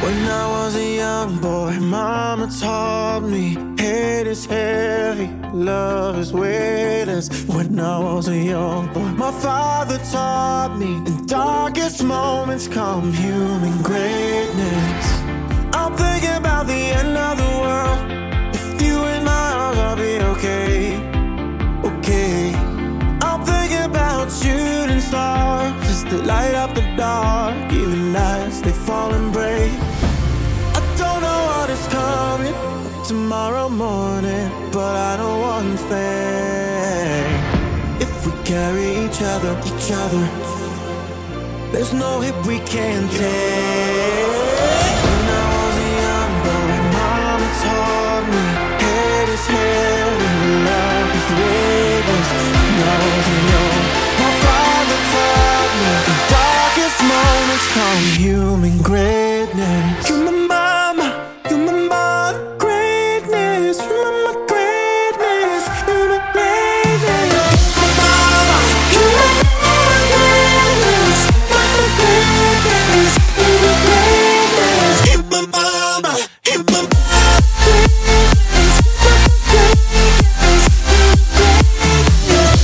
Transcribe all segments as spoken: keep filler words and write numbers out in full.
When I was a young boy, mama taught me hate is heavy, love is weightless. When I was a young boy, my father taught me in darkest moments come human greatness. I'm thinking about the end of the world. If you in my arms, I'll be okay, okay. I'm thinking about shooting stars just to light up the dark, even as they fall and break. I don't know what is coming tomorrow morning, but I know one thing: if we carry each other, each other, there's no hit we can't take. When I was a young boy, mama taught me hate is heavy, love is weightless. When I was young, my father taught me the darkest moments come human greatness. You're my mama, you're my mama greatness. You're my greatness, you're my greatness. My mama, you're my mama greatness. You're my greatness, you're my greatness. You're my mama, you're my mama greatness. You're my greatness, you're my greatness.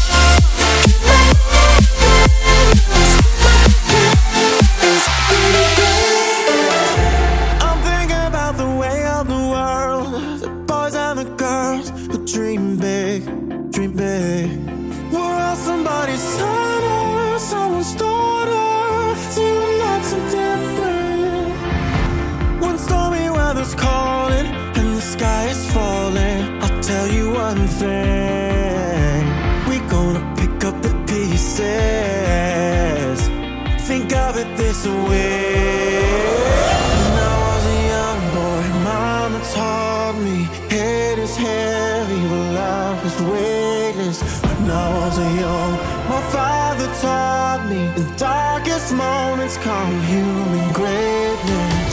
I'm thinking about the way of the world, the boys and the girls who dream big, dream big. We're all somebody's son or someone's daughter. See, we're not so different. When stormy weather's calling and the sky is falling, I'll tell you one thing: we're gonna pick up the pieces. Think of it this way: when I was a young boy, mama taught me hate is heavy, but love is weightless. When I was a young, my father taught me in darkest moments come human greatness.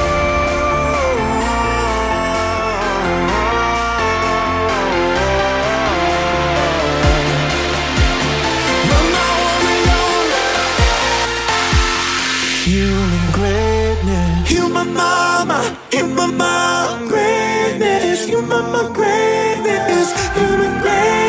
Human greatness. You my mama, you my mama greatness. You my mama greatness. Human greatness.